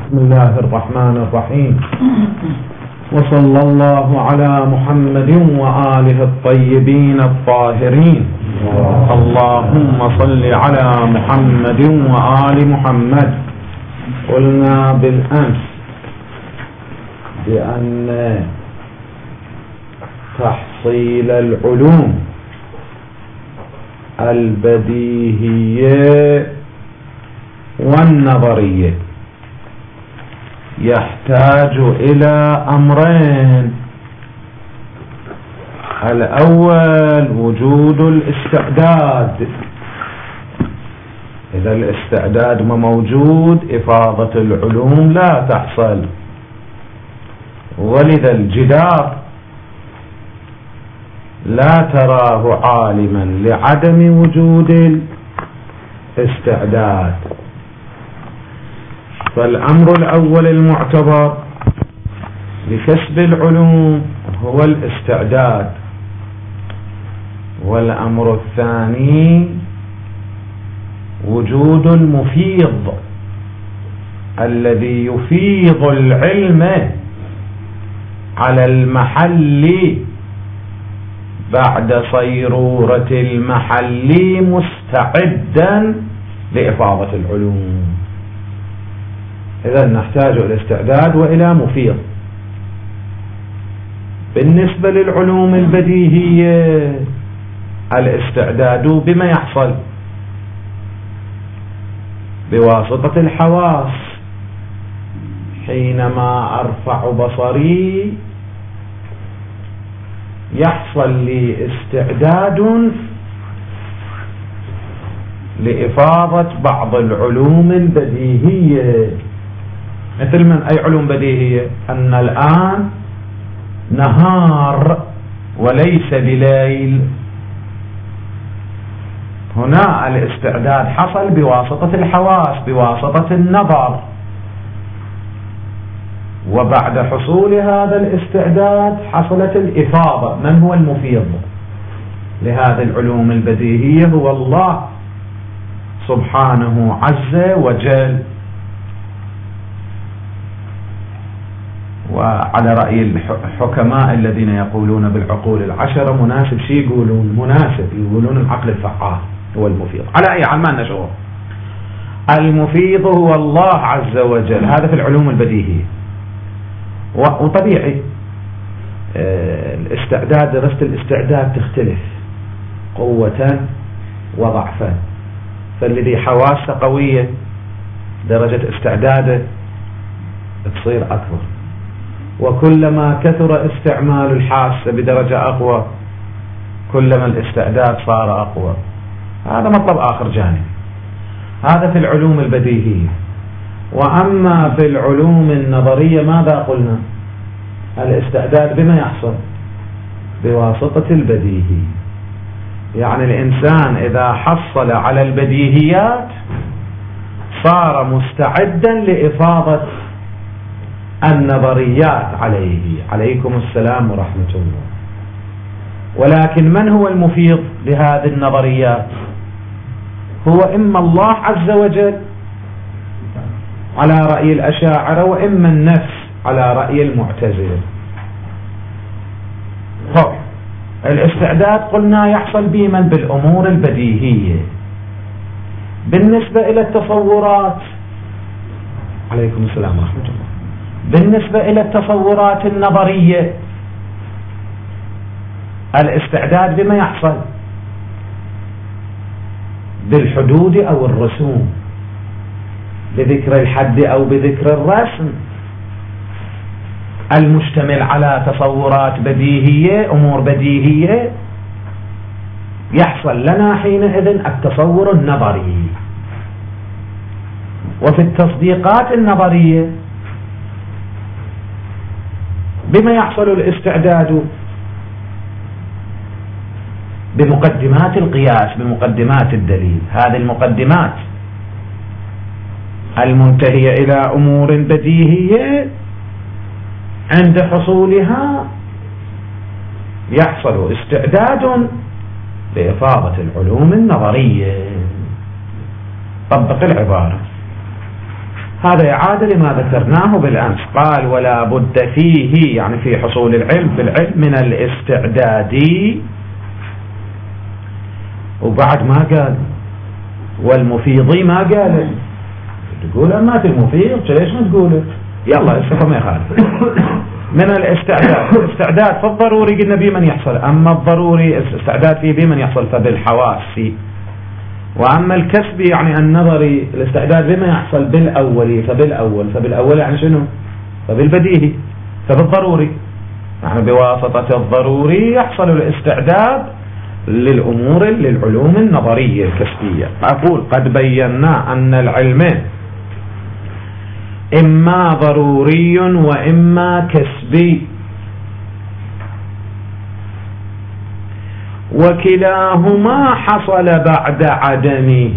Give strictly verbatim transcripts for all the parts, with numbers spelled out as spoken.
بسم الله الرحمن الرحيم، وصلى الله على محمد وآله الطيبين الطاهرين. اللهم صل على محمد وآل محمد. قلنا بالأمس بأن تحصيل العلوم البديهية والنظرية يحتاج إلى أمرين: الأول وجود الاستعداد. إذا الاستعداد ما موجود إفاضة العلوم لا تحصل، ولذا الجدار لا تراه عالما لعدم وجود الاستعداد. فالأمر الأول المعتبر لكسب العلوم هو الاستعداد، والأمر الثاني وجود المفيض الذي يفيض العلم على المحل بعد صيرورة المحل مستعدا لإفاضة العلوم. إذا نحتاج إلى استعداد وإلى مفيض. بالنسبة للعلوم البديهية الاستعداد بما يحصل بواسطة الحواس. حينما أرفع بصري يحصل لي استعداد لإفاضة بعض العلوم البديهية. مثل من أي علوم بديهية؟ أن الآن نهار وليس بليل. هنا الاستعداد حصل بواسطة الحواس، بواسطة النظر. وبعد حصول هذا الاستعداد حصلت الإفاضة. من هو المفيض لهذه العلوم البديهية؟ هو الله سبحانه عز وجل. وعلى رأي الحكماء الذين يقولون بالعقول العشرة مناسب شيء يقولون مناسب يقولون العقل الفعال هو المفيض. على أي حال ما نشعر المفيض هو الله عز وجل. هذا في العلوم البديهية. وطبيعي الاستعداد، درجة الاستعداد تختلف قوة وضعفا. فالذي حواسه قوية درجة استعداده تصير أكبر، وكلما كثر استعمال الحاسة بدرجة أقوى كلما الاستعداد صار أقوى. هذا مطلب آخر جانب. هذا في العلوم البديهية. وأما في العلوم النظرية ماذا قلنا؟ الاستعداد بما يحصل بواسطة البديهي. يعني الإنسان إذا حصل على البديهيات صار مستعدا لإفاضة النظريات عليه. عليكم السلام ورحمة الله. ولكن من هو المفيض لهذه النظريات؟ هو إما الله عز وجل على رأي الأشاعرة، وإما النفس على رأي المعتزلة. طب الاستعداد قلنا يحصل بمن؟ بالأمور البديهية. بالنسبة إلى التصورات، عليكم السلام ورحمة الله، بالنسبة إلى التصورات النظرية الاستعداد بما يحصل؟ بالحدود أو الرسوم، بذكر الحد أو بذكر الرسم المشتمل على تصورات بديهية، أمور بديهية. يحصل لنا حينئذ التصور النظري. وفي التصديقات النظرية بما يحصل الاستعداد؟ بمقدمات القياس، بمقدمات الدليل. هذه المقدمات المنتهية إلى أمور بديهية عند حصولها يحصل استعداد لإفاضة العلوم النظرية. طبق العبارة: هذا إعادة لما ذكرناه بالأمس. قال ولا بد فيه، يعني في حصول العلم في العلم، من الاستعداد. وبعد ما قال والمفيض ما قال، تقول أما المفيض ليش ما تقوله؟ يلا السفر ما يخالف. من الاستعداد، الاستعداد فالضروري قلنا بمن يحصل، أما الضروري الاستعداد فيه بمن يحصل فبالحواس. وأما الكسب يعني النظري الاستعداد بما يحصل بالأولي فبالأول، فبالأول يعني شنو؟ فبالبديهي، فبالضروري، يعني بواسطة الضروري يحصل الاستعداد للأمور للعلوم النظرية الكسبية. أقول قد بينا أن العلم إما ضروري وإما كسبي، وكلاهما حصل بعد عدمه.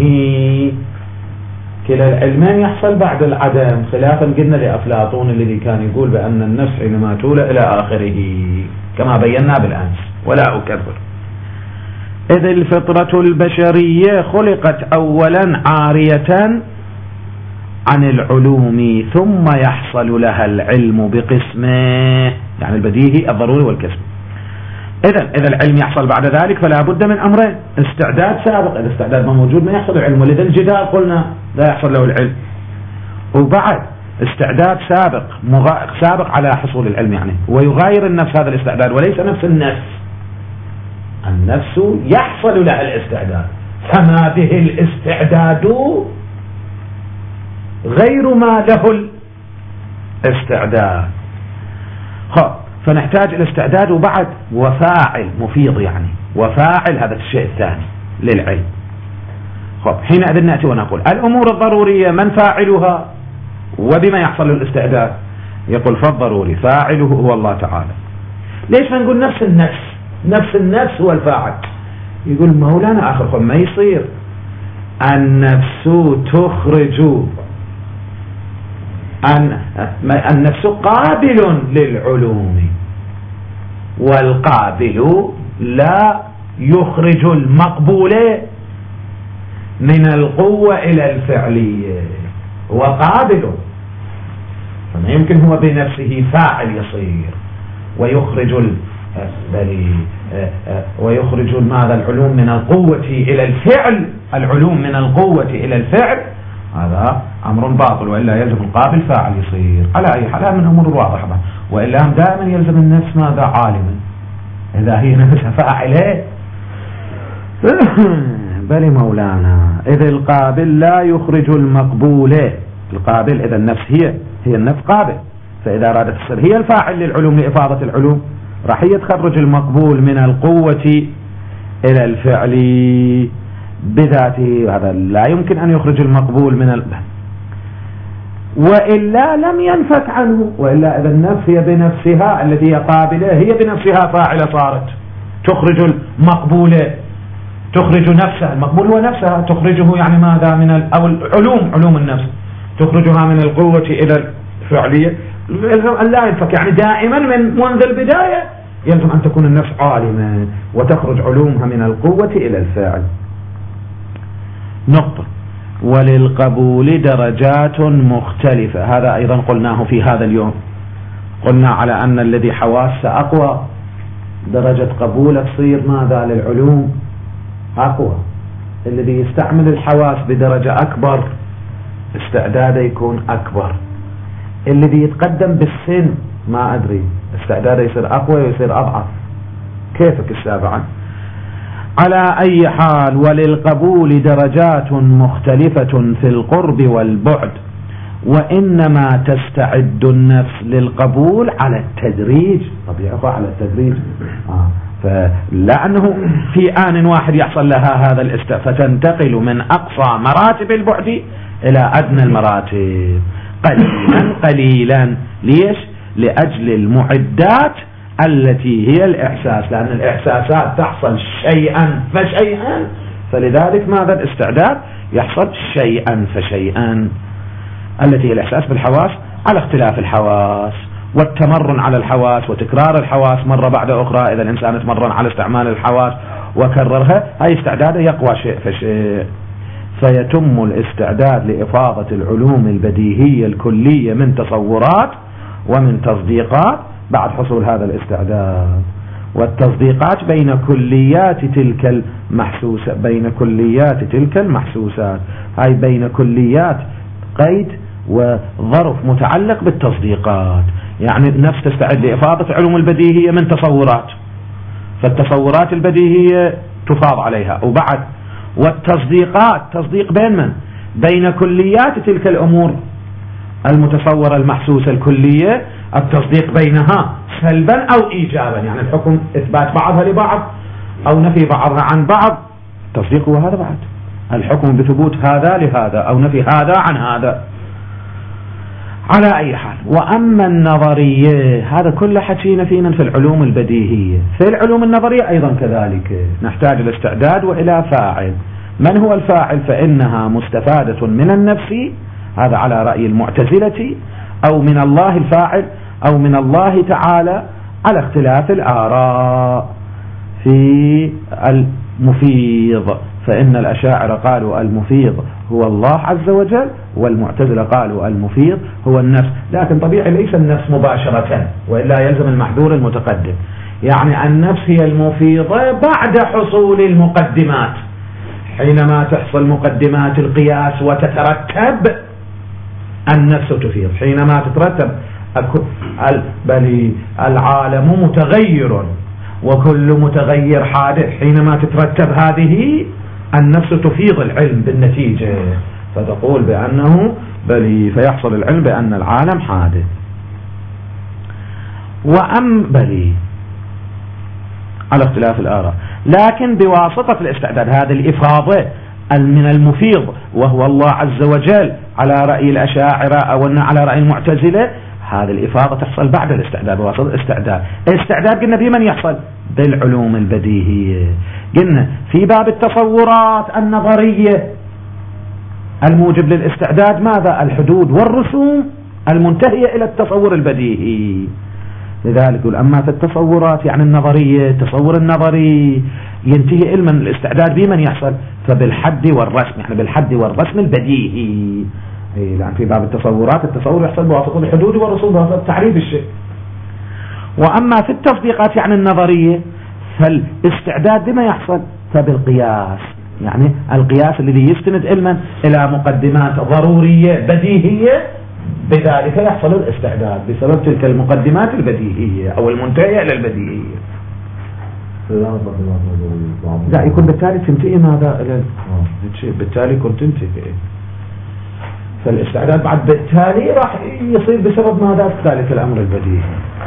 كلا العلمين يحصل بعد العدم، خلافا قلنا لأفلاطون الذي كان يقول بأن النفس حينما تولى إلى آخره كما بينا بالأمس. ولا أكبر. إذ الفطرة البشرية خلقت أولا عارية عن العلوم، ثم يحصل لها العلم بقسمه، يعني البديهي الضروري والكسب. إذن إذا العلم يحصل بعد ذلك فلا بد من أمرين: استعداد سابق، إذا استعداد ما موجود ما يحصل العلم، ولذا الجدال قلنا لا يحصل له العلم. وبعد استعداد سابق سابق على حصول العلم، يعني ويغاير النفس هذا الاستعداد وليس نفس النفس. النفس يحصل لها الاستعداد، فما به الاستعداد غير ما له الاستعداد. خب فنحتاج الاستعداد وبعد وفاعل مفيض، يعني وفاعل هذا الشيء الثاني للعلم. خب حينئذ نأتي ونقول الأمور الضرورية من فاعلها وبما يحصل الاستعداد؟ يقول فالضروري فاعله هو الله تعالى. ليش ما نقول نفس النفس؟ نفس النفس هو الفاعل. يقول مولانا آخر خب ما يصير، النفس تخرج، أن النفس قابل للعلوم، والقابل لا يخرج المقبول من القوة إلى الفعلية. هو قابل، فما يمكن هو بنفسه فاعل يصير ويخرج بل ويخرج ماذا العلوم من القوة إلى الفعل، العلوم من القوة إلى الفعل، هذا أمر باطل، وإلا يلزم القابل فاعل يصير. على أي حال من أمور واضحة، وإلا دائما يلزم النفس ماذا؟ عالما، إذا هي نفسها فاعلة. بل مولانا إذا القابل لا يخرج المقبول، القابل إذا النفس هي هي النفس قابل، فإذا أرادت تصير هي الفاعل للعلوم لإفاضة العلوم راح هي تخرج المقبول من القوة إلى الفعل بذاته. هذا لا يمكن أن يخرج المقبول من ال... وإلا لم ينفك عنه. وإلا إذا النفس هي بنفسها التي هي قابلة، هي بنفسها فاعلة صارت، تخرج المقبولة، تخرج نفسها، المقبول هو نفسها تخرجه، يعني ماذا؟ من ال... أو العلوم، علوم النفس تخرجها من القوة إلى الفعلية. يلزم أن لا ينفك، يعني دائما من منذ البداية يلزم أن تكون النفس عالمة وتخرج علومها من القوة إلى الفعل. نقطة. وللقبول درجات مختلفة، هذا أيضا قلناه في هذا اليوم. قلنا على أن الذي حواسه أقوى درجة قبوله تصير ماذا؟ للعلوم أقوى. الذي يستعمل الحواس بدرجة أكبر استعداده يكون أكبر. الذي يتقدم بالسن ما أدري استعداده يصير أقوى ويصير أضعف. كيفك السابعة؟ على أي حال وللقبول درجات مختلفة في القرب والبعد، وإنما تستعد النفس للقبول على التدريج. طبيعي على التدريج، آه. فلأنه في آن واحد يحصل لها هذا الاستعداد فتنتقل من أقصى مراتب البعد إلى أدنى المراتب قليلا قليلا. ليش؟ لأجل المعدات التي هي الإحساس، لأن الإحساسات تحصل شيئا فشيئا، فلذلك ماذا؟ الاستعداد يحصل شيئا فشيئا، التي هي الإحساس بالحواس على اختلاف الحواس والتمرن على الحواس وتكرار الحواس مرة بعد أخرى. إذا الإنسان تمرن على استعمال الحواس وكررها، هاي استعداده يقوى شيء فشيء. فيتم الاستعداد لإفاضة العلوم البديهية الكلية من تصورات ومن تصديقات بعد حصول هذا الاستعداد. والتصديقات بين كليات تلك المحسوسة بين كليات تلك المحسوسات، هاي بين كليات قيد وظرف متعلق بالتصديقات، يعني النفس تستعد لإفاضة علوم البديهية من تصورات، فالتصورات البديهية تفاض عليها. وبعد والتصديقات تصديق بين من؟ بين كليات تلك الأمور المتصورة المحسوسة الكلية، التصديق بينها سلبا أو إيجابا، يعني الحكم إثبات بعضها لبعض أو نفي بعضها عن بعض، تصديق هو هذا بعد الحكم بثبوت هذا لهذا أو نفي هذا عن هذا. على أي حال، وأما النظرية هذا كله حكينا فينا في العلوم البديهية. في العلوم النظرية أيضا كذلك نحتاج الاستعداد وإلى فاعل. من هو الفاعل؟ فإنها مستفادة من النفس، هذا على رأي المعتزلة، أو من الله الفاعل، أو من الله تعالى، على اختلاف الآراء في المفيض. فإن الأشاعرة قالوا المفيض هو الله عز وجل، والمعتزلة قالوا المفيض هو النفس. لكن طبيعي ليس النفس مباشرة، وإلا يلزم المحذور المتقدم، يعني النفس هي المفيضة بعد حصول المقدمات. حينما تحصل مقدمات القياس وتترتب النفس تفيض. حينما تترتب بل العالم متغير وكل متغير حادث، حينما تترتب هذه النفس تفيض العلم بالنتيجة، فتقول بأنه بل فيحصل العلم بأن العالم حادث. وأم بل على اختلاف الآراء، لكن بواسطة الاستعداد هذه الإفاضة من المفيض وهو الله عز وجل على رأي الأشاعرة أو على رأي المعتزلة، هذه الإفاضة تحصل بعد الاستعداد بواسطة الاستعداد. الاستعداد قلنا بمن يحصل؟ بالعلوم البديهية. قلنا في باب التصورات النظرية الموجب للاستعداد ماذا؟ الحدود والرسوم المنتهية إلى التصور البديهي. لذلك يقول أما في التصورات يعني النظرية، التصور النظري ينتهي علما الاستعداد بمن يحصل؟ فبالحد والرسم، يعني بالحد والرسم البديهي. لأن في باب التصورات التصور يحصل بواسطة الحدود والرسوم بواسطة تعريف الشيء. وأما في التصديقات يعني النظرية فالاستعداد بما يحصل؟ فبالقياس، يعني القياس الذي يستند علما إلى مقدمات ضرورية بديهية، بذلك يحصل الاستعداد بسبب تلك المقدمات البديهية أو المنتهية إلى البديهية. لا يكون بالتالي تنتهي ماذا؟ بالتالي كنت تنتهي. فالاستعداد بعد بالتالي راح يصير بسبب ماذا؟ ذلك الأمر البديهي.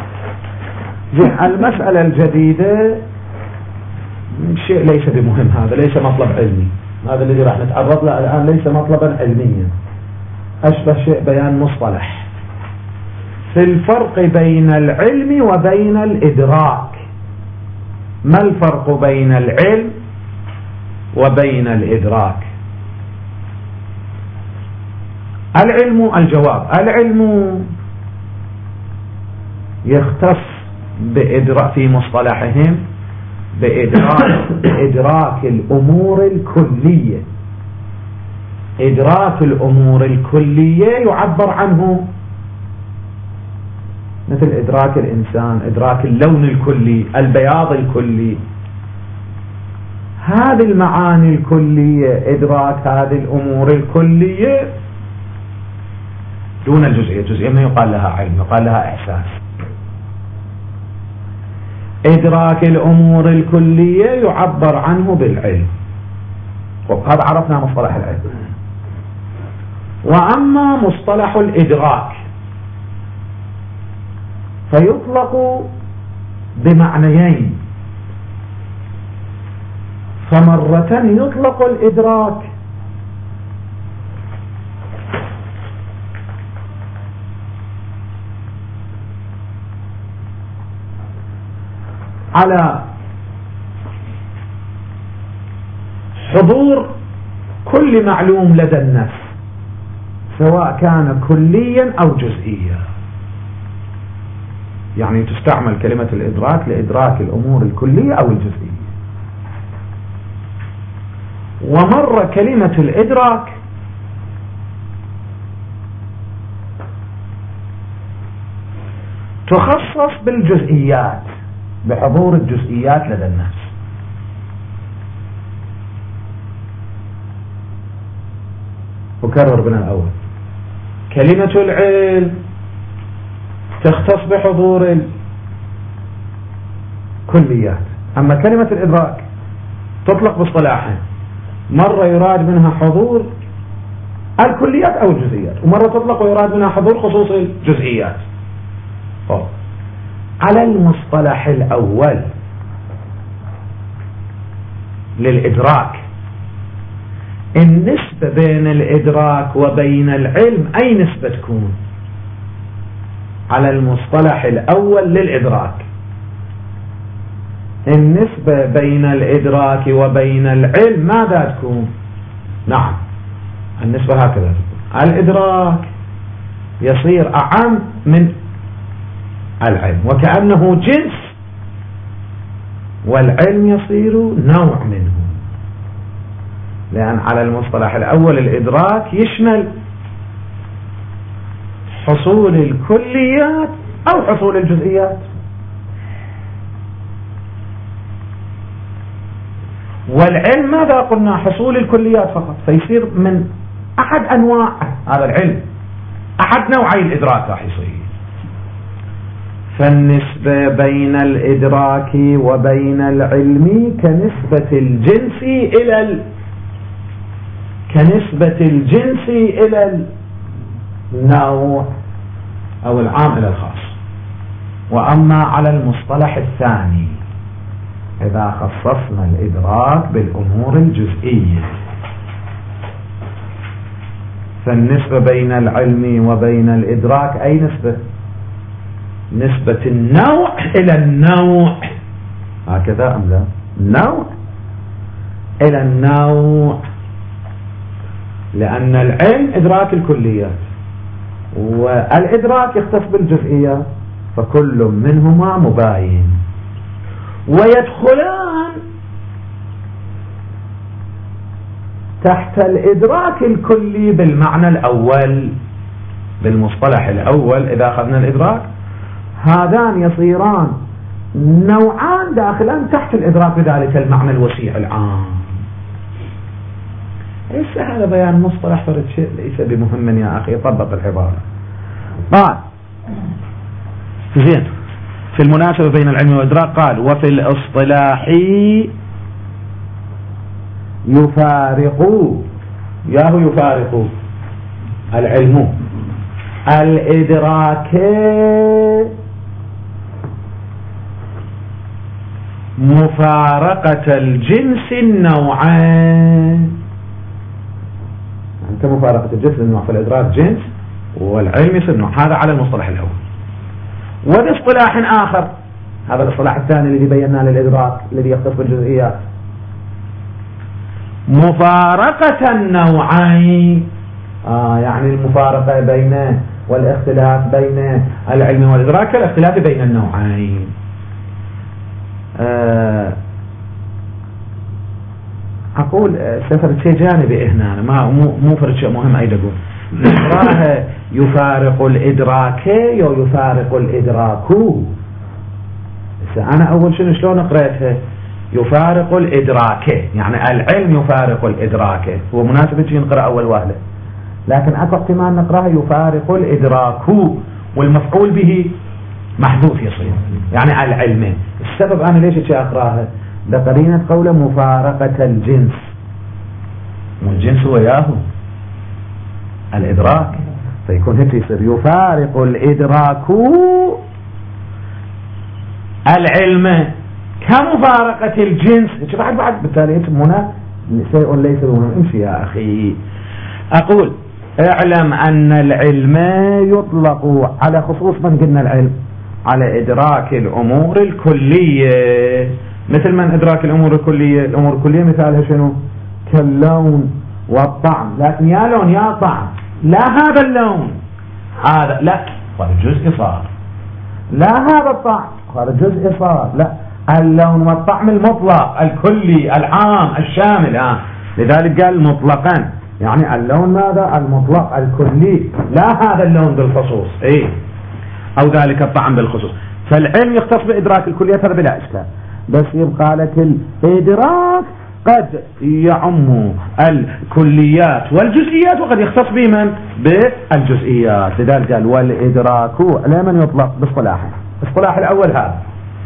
المسألة الجديدة شيء ليس بمهم، هذا ليس مطلب علمي، هذا الذي راح نتعرض له الآن ليس مطلبا علميا، أشبه شيء بيان مصطلح في الفرق بين العلم وبين الإدراك. ما الفرق بين العلم وبين الإدراك؟ العلم، الجواب العلم يختص بإدراك في مصطلحهم بإدراك, بإدراك الأمور الكلية. إدراك الأمور الكلية يعبر عنه مثل إدراك الإنسان، إدراك اللون الكلي، البياض الكلي، هذه المعاني الكلية، إدراك هذه الأمور الكلية دون الجزئية. الجزئية ما يقال لها علم، يقال لها إحساس. إدراك الأمور الكلية يعبر عنه بالعلم، وهذا عرفنا مصطلح العلم. وأما مصطلح الإدراك فيطلق بمعنيين، فمرة يطلق الإدراك على حضور كل معلوم لدى النفس سواء كان كليا أو جزئيا، يعني تستعمل كلمة الإدراك لإدراك الأمور الكلية أو الجزئية. ومرة كلمة الإدراك تخصص بالجزئيات، بحضور الجزئيات لدى الناس. أكرر من الأول، كلمة العلم تختص بحضور الكليات، أما كلمة الإدراك تطلق باصطلاحين، مرة يراد منها حضور الكليات أو الجزئيات، ومرة تطلق ويراد منها حضور خصوص الجزئيات. أوه. على المصطلح الأول للإدراك، النسبة بين الإدراك وبين العلم أي نسبة تكون؟ على المصطلح الأول للإدراك النسبة بين الإدراك وبين العلم ماذا تكون؟ نعم، النسبة هكذا، الإدراك يصير أعم من العلم وكأنه جنس، والعلم يصير نوع منه، لأن على المصطلح الأول الإدراك يشمل حصول الكليات أو حصول الجزئيات، والعلم ماذا قلنا؟ حصول الكليات فقط، فيصير من أحد أنواع هذا العلم، أحد نوعي الإدراك راح يصير. فالنسبة بين الإدراك وبين العلم كنسبة الجنس إلى ال... كنسبة الجنس إلى النوع أو العام إلى الخاص. وأما على المصطلح الثاني إذا خصصنا الإدراك بالأمور الجزئية، فالنسبة بين العلم وبين الإدراك أي نسبة؟ نسبة النوع إلى النوع، هكذا أم لا؟ النوع إلى النوع، لأن العلم إدراك الكليات والإدراك يختص بالجزئيات، فكل منهما مباين، ويدخلان تحت الإدراك الكلي بالمعنى الأول، بالمصطلح الأول إذا أخذنا الإدراك هذان يصيران نوعان داخلان تحت الإدراك بذلك المعنى الوسيع العام. ليس هذا بيان مصطلح فرد شيء ليس بمهم يا أخي، طبق العبارة. قال زين في المناسبة بين العلم والإدراك، قال وفي الاصطلاح يفارق، ياهو يفارق العلم الإدراك مفارقة الجنس النوعين. أنت مفارقة الجنس النوع، في الإدراك جنس والعلم يصير نوع، هذا على المصطلح الأول. وباصطلاح آخر، هذا الاصطلاح الثاني الذي بيناه للإدراك الذي يختص بالجزئيات، مفارقة النوعين، آه يعني المفارقة بين والاختلاف بين العلم والإدراك كالاختلاف بين النوعين. آه أقول سفر شيء جانبي هنا، ما مو مو فرد شيء مهم أيضا. أقول نقراها يفارق الإدراك أو يفارق الإدراك. أنا أول شيء شلون قرأتها؟ يفارق الإدراك، يعني العلم يفارق الإدراك، هو مناسب تجي نقرأ أول واحدة، لكن أكو احتمال نقرأها يفارق الإدراك والمفعول به محذوف يصير، يعني العلم. السبب أنا ليش أشي أقرأها؟ لقرينة قوله مفارقة الجنس، والجنس هو ياهو الإدراك، فيكون هيك يصير يفارق الإدراك العلم كمفارقة الجنس. بعد بعد بالتالي هنا شيء ليس بمهم. امشي يا أخي. أقول اعلم أن العلم يطلق على خصوص من قلنا العلم على إدراك الأمور الكلية، مثل من إدراك الأمور الكلية. الأمور الكلية مثالها شنو؟ كاللون والطعم، لكن يا لون يا طعم، لا هذا اللون هذا لا هذا جزء صار، لا هذا الطعم هذا جزء صار، لا اللون والطعم المطلق الكلي العام الشامل. آه. لذلك قال مطلقا، يعني اللون ماذا؟ المطلق الكلي، لا هذا اللون بالخصوص، ايه، او ذلك الطعم بالخصوص. فالعلم يختص بإدراك الكليات هذا بلا إشكال، بس يبقى لك الإدراك قد يعم الكليات والجزئيات وقد يختص بمن؟ بالجزئيات. لذلك قال والإدراك على من يطلق باصطلاحه. الاصطلاح الأول هذا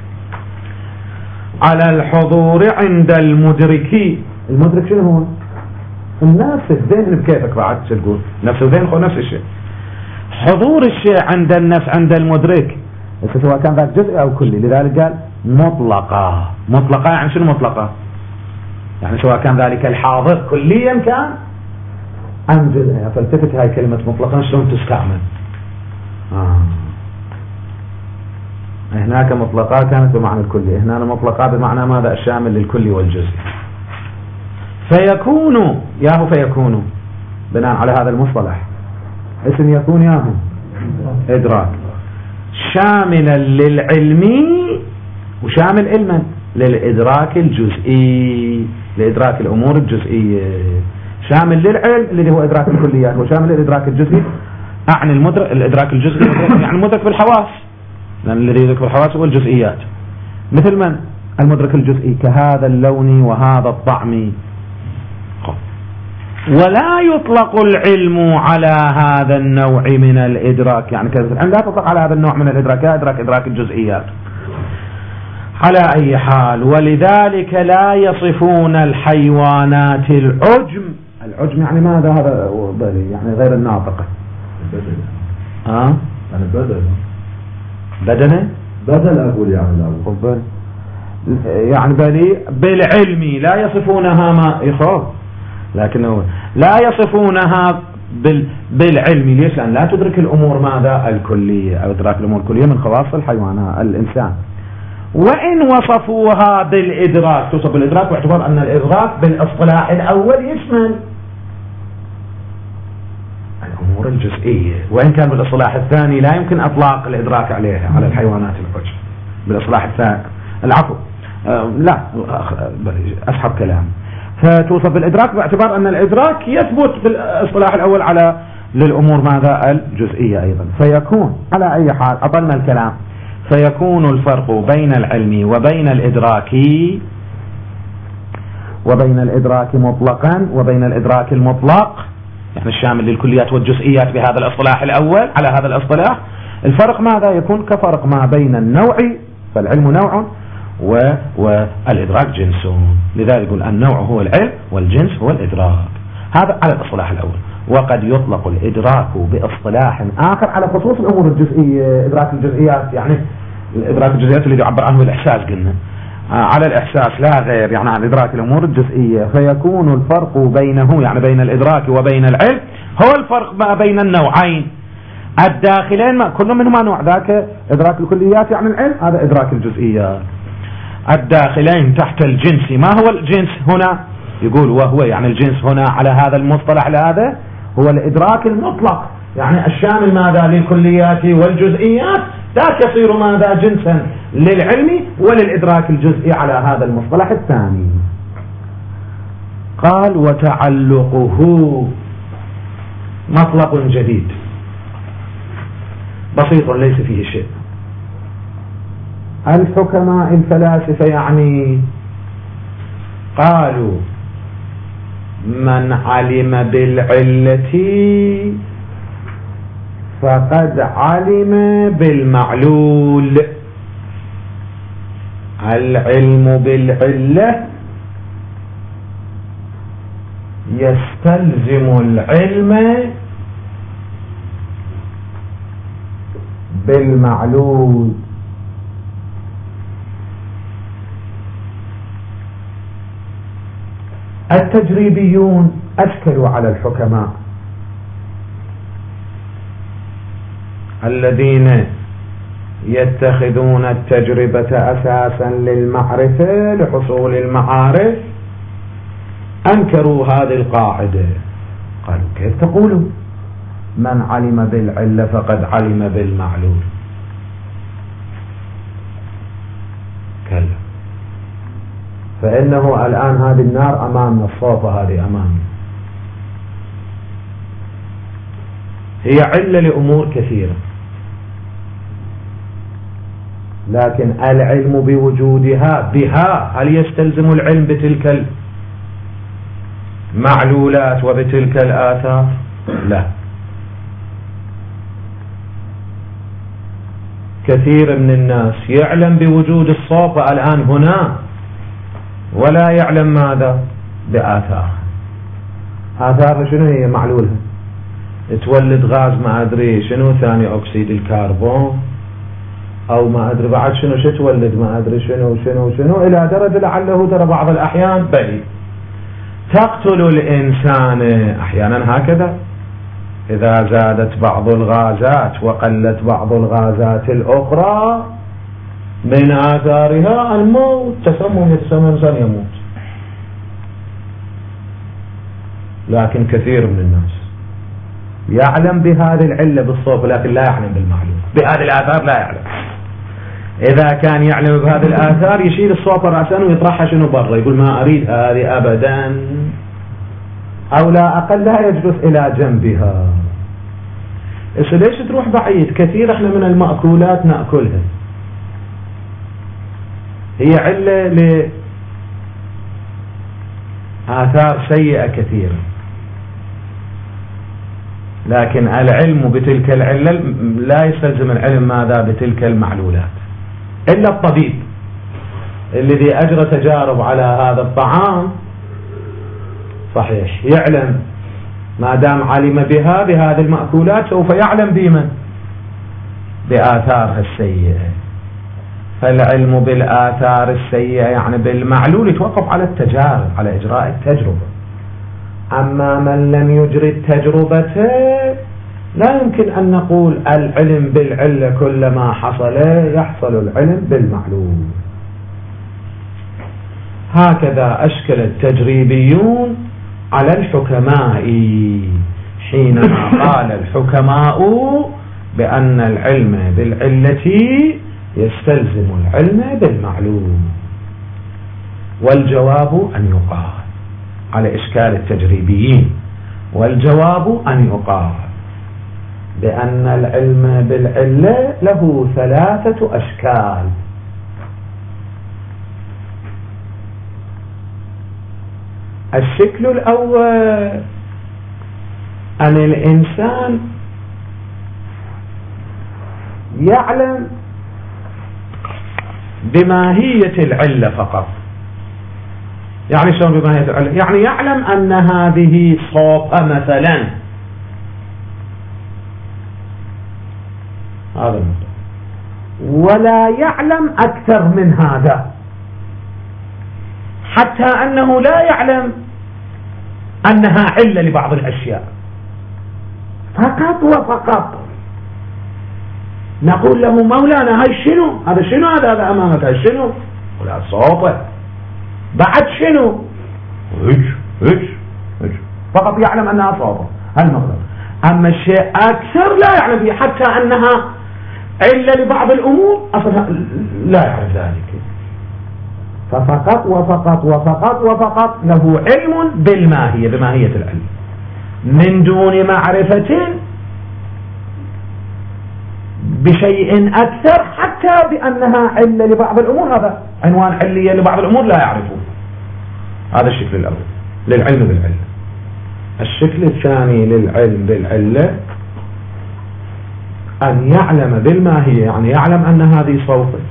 على الحضور عند المدرك. المدرك شنو هو؟ النفس، الذهن بكيفك بعد تقول نفس الذهن هو نفس الشيء. حضور الشيء عند النفس عند المدرك سواء كان ذاك جزء أو كلي. لذلك قال مطلقة. مطلقة يعني شنو مطلقة؟ يعني سواء كان ذلك الحاضر كليا كان أم جزئيا. فالتفت هاي كلمة مطلقا شلون تستعمل. آه. هناك مطلقات كانت بمعنى الكلي، هنا مطلقات بمعنى ماذا؟ الشامل للكلي والجزء. فيكون ياهو فيكون بناء على هذا المصطلح اسم يكون ياهو إدراك شاملا للعلمي وشامل علما للإدراك الجزئي، لإدراك الأمور الجزئية. شامل للعلم اللي هو إدراك الكليات، وشامل للإدراك الجزئي أعني المدرك الإدراك الجزئي يعني المدرك بالحواس، لأن الذي يدرك بالحواس هو الجزئيات. مثل من؟ المدرك الجزئي كهذا اللون وهذا الطعم. ولا يطلق العلم على هذا النوع من الإدراك، يعني كذا لا تطلق على هذا النوع من الإدراك، إدراك إدراك الجزئيات على أي حال. ولذلك لا يصفون الحيوانات العجم. العجم يعني ماذا؟ هذا يعني غير الناطقة. بدل. ها؟ يعني بدل. بدنه؟ بدل أقول يعني لا أقول. يعني بلي بالعلم لا يصفونها ما يخاف، لكنه لا يصفونها بال بالعلم. ليش؟ لأن لا تدرك الأمور ماذا؟ الكلية، أو إدراك الأمور الكلية من خواص الحيوانات الإنسان. وإن وصفوها بالإدراك توصف بالإدراك باعتبار أن الإدراك بالاصطلاح الأول يشمل الأمور الجزئية، وإن كان بالاصطلاح الثاني لا يمكن إطلاق الإدراك عليها على الحيوانات العجم بالاصطلاح الثاني. العفو أه لا أسحب كلام. فتوصف بالإدراك باعتبار أن الإدراك يثبت بالاصطلاح الأول على للأمور ماذا؟ الجزئية أيضا. فيكون على أي حال أطلنا الكلام. فيكون الفرق بين العلم وبين الإدراك وبين الإدراك مطلقا وبين الإدراك المطلق، يعني الشامل للكليات والجزئيات بهذا الاصطلاح الأول على هذا الاصطلاح. الفرق ماذا يكون؟ كفرق ما بين النوع، فالعلم نوع والإدراك جنس. لذلك يقول النوع هو العلم والجنس هو الإدراك. هذا على الاصطلاح الأول. وقد يطلق الإدراك باصطلاح آخر على خصوص الأمور الجزئية، إدراك الجزئيات، يعني الإدراك الجزئيات اللي يعبر عنه بالإحساس قلنا على الإحساس لا غير، يعني عن إدراك الأمور الجزئية. فيكون الفرق بينه يعني بين الإدراك وبين العلم هو الفرق ما بين النوعين الداخلين، ما كل منهما نوع، ذاك إدراك الكليات يعني العلم، هذا إدراك الجزئيات. الداخلين تحت الجنس. ما هو الجنس هنا؟ يقول وهو يعني الجنس هنا على هذا المصطلح هذا هو الإدراك المطلق، يعني الشامل ماذا؟ للكليات والجزئيات، ذاك يصير ماذا؟ جنسا للعلم وللإدراك الجزئي على هذا المصطلح الثاني. قال وتعلقه مطلق جديد بسيط ليس فيه شيء. الحكماء الفلاسفة يعني قالوا من علم بالعلة فقد علم بالمعلول. العلم بالعلة يستلزم العلم بالمعلول. التجريبيون أشكلوا على الحكماء الذين يتخذون التجربة أساسا للمعرفة لحصول المعارف، أنكروا هذه القاعدة. قالوا كيف تقولوا من علم بالعلة فقد علم بالمعلول؟ كلا، فإنه الآن هذه النار أمامنا، الصوفة هذه أمامنا، هي علة لأمور كثيرة، لكن العلم بوجودها بها هل يستلزم العلم بتلك المعلولات وبتلك الآثار؟ لا. كثير من الناس يعلم بوجود الصوفة الآن هنا ولا يعلم ماذا بآثار. آثار شنو هي؟ معلولها، تولد غاز ما أدري شنو، ثاني أكسيد الكربون، أو ما أدري بعد شنو شو تولد، ما أدري شنو شنو شنو، إلى درجة لعله ترى بعض الأحيان بل تقتل الإنسان أحيانا هكذا، إذا زادت بعض الغازات وقلت بعض الغازات الأخرى من آثارها الموت، تسمم يتسمم إنسان يموت. لكن كثير من الناس يعلم بهذه العلة بالصوف، لكن لا يعلم بالمعلوم بهذه الآثار، لا يعلم. إذا كان يعلم بهذه الآثار يشيل الصوف رأسا ويطرحها شنو برا، يقول ما أريد هذه أبدا، أو لا أقل لا يجلس إلى جنبها. إيش ليش تروح بعيد؟ كثير احنا من المأكولات نأكلها هي علة لآثار سيئة كثيرة، لكن العلم بتلك العلة لا يستلزم العلم ماذا بتلك المعلولات، إلا الطبيب الذي أجرى تجارب على هذا الطعام صحيح يعلم، ما دام علم بها بهذه المأكولات سوف يعلم بمن بآثارها السيئة. فالعلم بالآثار السيئة يعني بالمعلول يتوقف على التجارب، على إجراء التجربة. أما من لم يجري التجربة لا يمكن أن نقول العلم بالعلة، كلما حصل يحصل العلم بالمعلول. هكذا أشكل التجريبيون على الحكماء حينما قال الحكماء بأن العلم بالعلة يستلزم العلم بالمعلوم. والجواب أن يقال على إشكال التجريبيين، والجواب أن يقال بأن العلم بالعلة له ثلاثة أشكال. الشكل الأول أن الإنسان يعلم بماهية العلة فقط. يعني شلون بماهية العلة؟ يعني يعلم أن هذه صوفة مثلا، هذا المثال، ولا يعلم أكثر من هذا، حتى أنه لا يعلم أنها علة لبعض الأشياء، فقط وفقط. نقول له مولانا هاي شنو؟ هذا شنو؟ هذا هذا أمامك هاي شنو؟ ولا صوته بعد شنو؟ هج هج هج، فقط يعلم أنها صوته هالمقدار. أما الشيء أكثر لا يعلم به، حتى أنها علة لبعض الأمور أصلا لا يعرف ذلك. ففقط وفقط وفقط وفقط له علم بالماهية، بماهية العلم، من دون معرفة بشيء أكثر، حتى بأنها علة لبعض الأمور، هذا عنوان علية لبعض الأمور لا يعرفه. هذا الشكل الأول للعلم بالعلة. الشكل الثاني للعلم بالعلة أن يعلم بالماهية، يعني يعلم أن هذه صوفة،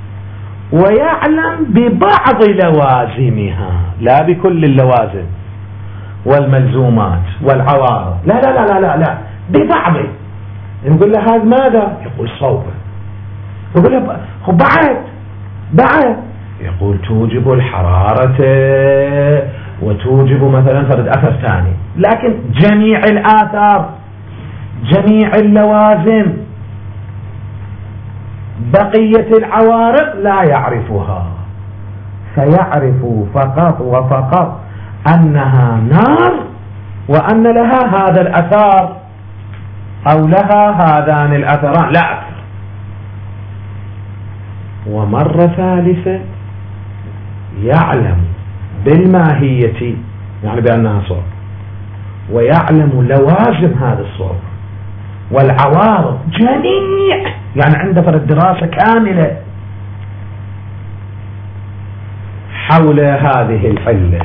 ويعلم ببعض لوازمها، لا بكل اللوازم والملزومات والعوارض، لا لا لا لا لا, لا. ببعض. نقول له هذا ماذا؟ يقول صوفة. يقول له بعد بعد يقول توجب الحرارة وتوجب مثلا فرد أثر ثاني، لكن جميع الآثار جميع اللوازم بقية العوارض لا يعرفها، فيعرف فقط وفقط أنها نار وأن لها هذا الأثار أو لها هذان الأثران، لا أكثر. ومرة ثالثة يعلم بالماهية يعني بأنها صور، ويعلم لوازم هذا الصور والعوارض جميع، يعني عنده فرد دراسة كاملة حول هذه العلة.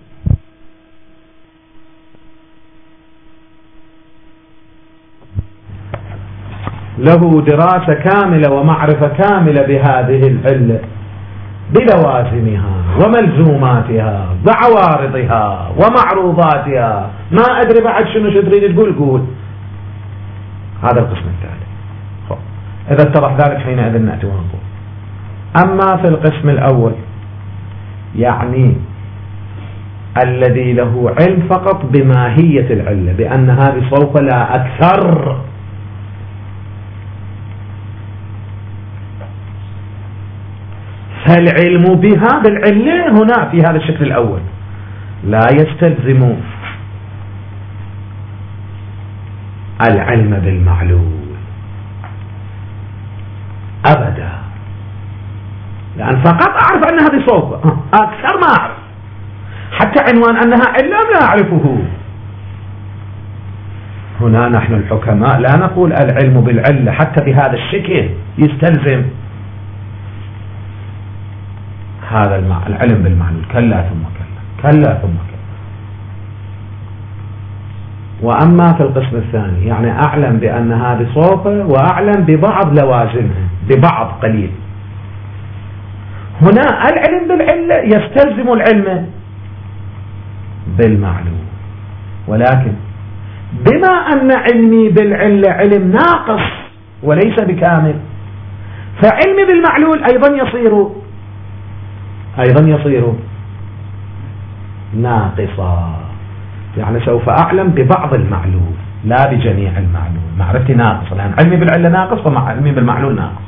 له دراسة كاملة ومعرفة كاملة بهذه العلة بلوازمها وملزوماتها وعوارضها ومعروضاتها. ما أدري بعد شنو شو تريد تقول قول. هذا القسم الثالث. إذا اتضح ذلك حينئذ نأتي ونقول. أما في القسم الأول يعني الذي له علم فقط بماهية العلة بأنها بصوت لا أكثر، فالعلم بها بالعلة هنا في هذا الشكل الأول لا يستلزم العلم بالمعلول أبدا، لأن فقط أعرف أنها بصوت، أكثر ما أعرف، حتى عنوان أنها علم لا أعرفه. هنا نحن الحكماء لا نقول العلم بالعلة حتى بهذا الشكل يستلزم هذا العلم بالمعلول، كلا ثم كلا كلا ثم كلا. وأما في القسم الثاني يعني أعلم بأن هذه صوفة وأعلم ببعض لوازمها ببعض قليل. هنا العلم بالعلة يستلزم العلم بالمعلول، ولكن بما أن علمي بالعلة علم ناقص وليس بكامل، فعلمي بالمعلول أيضا يصير أيضا يصير ناقصا، يعني سوف أعلم ببعض المعلول لا بجميع المعلول. معرفتي ناقصة لأن علمي بالعلة ناقص وعلمي بالمعلول ناقص.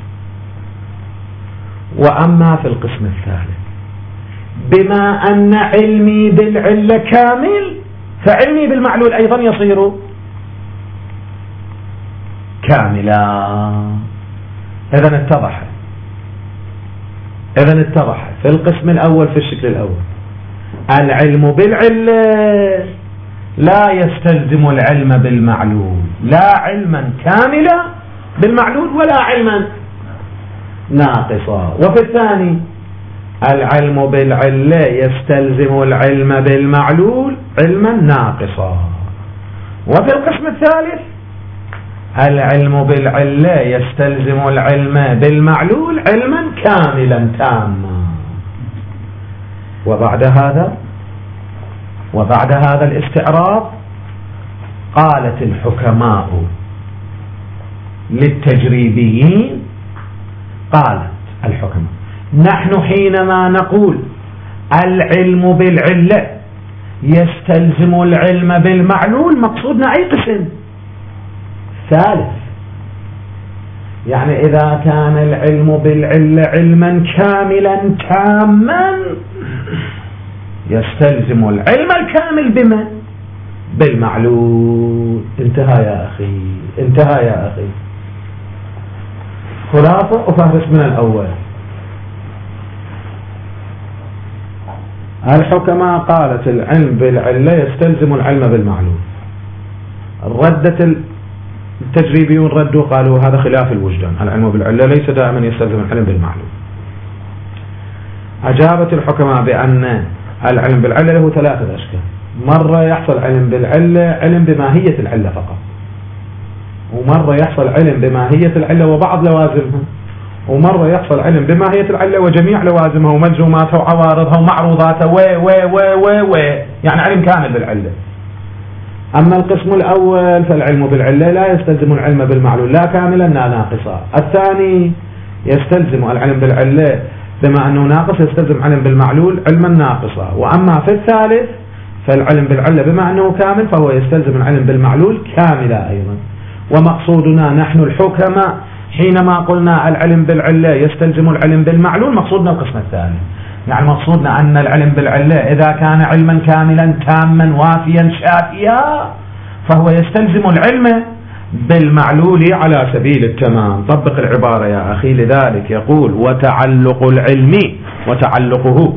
وأما في القسم الثالث بما أن علمي بالعلة كامل فعلمي بالمعلول أيضا يصير كاملا. إذن اتضح إذن اتضح في القسم الأول في الشكل الأول العلم بالعلة لا يستلزم العلم بالمعلول، لا علما كاملا بالمعلول ولا علما ناقصا. وفي الثاني العلم بالعلة يستلزم العلم بالمعلول علما ناقصا. وفي القسم الثالث العلم بالعلة يستلزم العلم بالمعلول علما كاملا تاما. وبعد هذا وبعد هذا الاستعراض قالت الحكماء للتجريبيين، قالت الحكماء نحن حينما نقول العلم بالعلة يستلزم العلم بالمعلول مقصودنا أي قسم ثالث، يعني إذا كان العلم بالعلة علما كاملا تاما يستلزم العلم الكامل بما بالمعلول. انتهى يا أخي انتهى يا أخي. خلاصة أفهرس من الأول. الحكماء قالت العلم بالعلة يستلزم العلم بالمعلول، ردت التجريبيون ردوا قالوا هذا خلاف الوجدان، العلم بالعلة ليس دائما يستلزم العلم بالمعلول. أجابت الحكماء بأن العلم بالعلة له ثلاثة أشكال، مرة يحصل علم بالعلة علم بماهية العلة فقط، ومرة يحصل علم بماهية العلة وبعض لوازمها، ومرة يحصل علم بماهية العلة وجميع لوازمها وملزوماتها وعوارضها ومعروضاتها و و و و و يعني علم كامل بالعلة. أما القسم الأول فالعلم بالعلة لا يستلزم العلم بالمعلول لا كاملا لا ناقصا. الثاني يستلزم العلم بالعلة بما أنه ناقص يستلزم علم بالمعلول علما ناقصا. وأما في الثالث فالعلم بالعلة بما أنه كامل فهو يستلزم العلم بالمعلول كاملا أيضا. ومقصودنا نحن الحكماء حينما قلنا العلم بالعلة يستلزم العلم بالمعلول مقصودنا القسم الثاني، يعني مقصودنا أن العلم بالعلة إذا كان علما كاملا تاما وافيا شافيا فهو يستلزم العلم بالمعلول على سبيل التمام. طبق العبارة يا أخي. لذلك يقول وتعلق العلم وتعلقه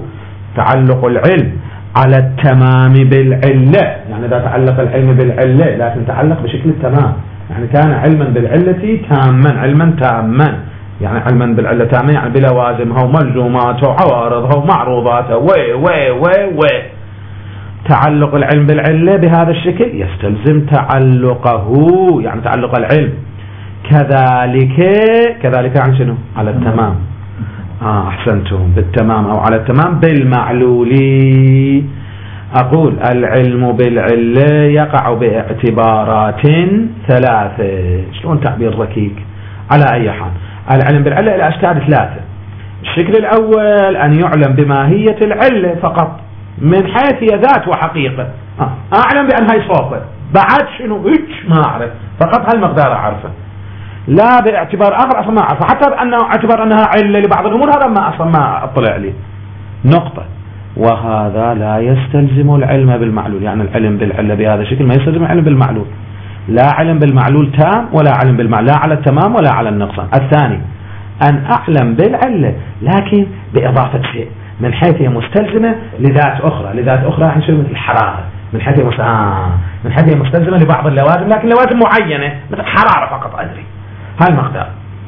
تعلق العلم على التمام بالعلة، يعني إذا تعلق العلم بالعلة لكن تعلق بشكل التمام، يعني كان علما بالعلة تاما، علما تاما، يعني علما بالعلة تاما يعني بلوازمها وملزوماتها وعوارضها ومعروضاتها و و و و تعلق العلم بالعلة بهذا الشكل يستلزم تعلقه، يعني تعلق العلم كذلك كذلك عن شنو؟ على التمام. آه أحسنتم، بالتمام أو على التمام بالمعلول. أقول العلم بالعلة يقع باعتبارات ثلاثة. شلون تعبير ركيك؟ على أي حال العلم بالعلة إلى أشكال ثلاثة. الشكل الأول أن يعلم بماهية العلة فقط من حيث هي ذات وحقيقة. آه. أعلم بأنها صوفة، بعد شنو هيك ما أعرف، فقط هالمقدار أعرفه، لا باعتبار آخر أصلا ما أعرفه، حتى بأنه اعتبار أنها علة لبعض الأمور هذا ما أصلا ما أطلع عليه نقطة. وهذا لا يستلزم العلم بالمعلول، يعني العلم بالعلة بهذا الشكل ما يستلزم العلم بالمعلول، لا علم بالمعلول تام ولا علم بالمعلول، لا على التمام ولا على النقصان. الثاني أن أعلم بالعلة لكن بإضافة شيء من حيث هي مستلزمة لذات أخرى، لذات أخرى عن شيء مثل الحرارة، من حيث هي آه من حيث هي مستلزمة لبعض اللوازم لكن لوازم معينة مثل حرارة فقط أدري هالمقدار.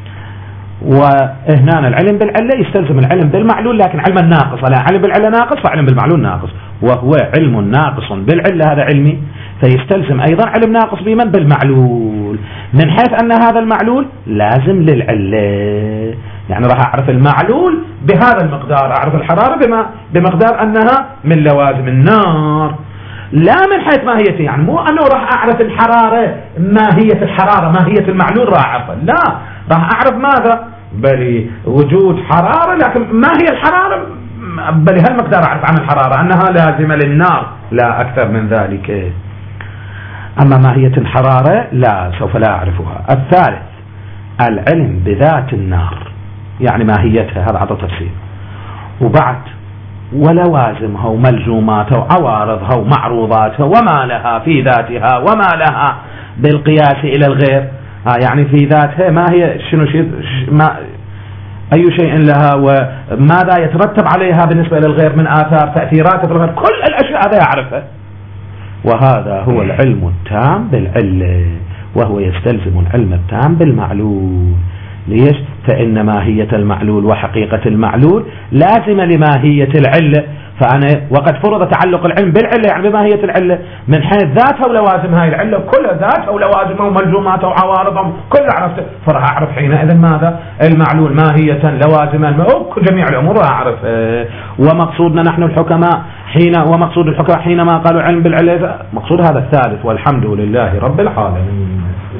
وهنا العلم بالعلة يستلزم العلم بالمعلول لكن علم ناقص، لا علم بالعلة ناقص فعلم بالمعلول ناقص، وهو علم ناقص بالعلة هذا علمي، فيستلزم أيضا علم ناقص بمن؟ بالمعلول، من حيث أن هذا المعلول لازم للعلة، يعني راح أعرف المعلول بهذا المقدار، أعرف الحرارة بما بمقدار أنها من لوازم النار، لا من حيث ماهيته، يعني مو أنه راح أعرف الحرارة ماهية الحرارة ماهية المعلول راح أعرفها، لا راح أعرف ماذا؟ بل وجود حرارة لكن ما هي الحرارة؟ بل هالمقدار أعرف عن الحرارة أنها لازمة للنار لا أكثر من ذلك، أما ماهية الحرارة لا سوف لا أعرفها. الثالث العلم بذات النار، يعني ماهيتها، هذا عطى تفسير، وبعد ولوازمها وملزوماتها وعوارضها ومعروضاتها وما لها في ذاتها وما لها بالقياس إلى الغير، آه يعني في ذاتها ما هي شنو شيء ما أي شيء لها وماذا يترتب عليها بالنسبة للغير من آثار تأثيرات في الغير، كل الأشياء هذا يعرفها. وهذا هو العلم التام بالعلة، وهو يستلزم العلم التام بالمعلول. ليش؟ فإن ماهية المعلول وحقيقة المعلول لازمة لماهية العلة، فأنا وقد فرض تعلق العلم بالعلة يعني بماهية العلة من حيث ذاتها ولوازم هاي العلة كلها، ذاتها ولوازمها وملزوماتها وعوارضها كلها عرفت، فراح أعرف حينئذ ماذا؟ المعلول ماهية لوازما جميع الأمور راح أعرف. ومقصودنا نحن الحكماء حين ومقصود الحكماء حينما قالوا علم بالعلة مقصود هذا الثالث، والحمد لله رب العالمين.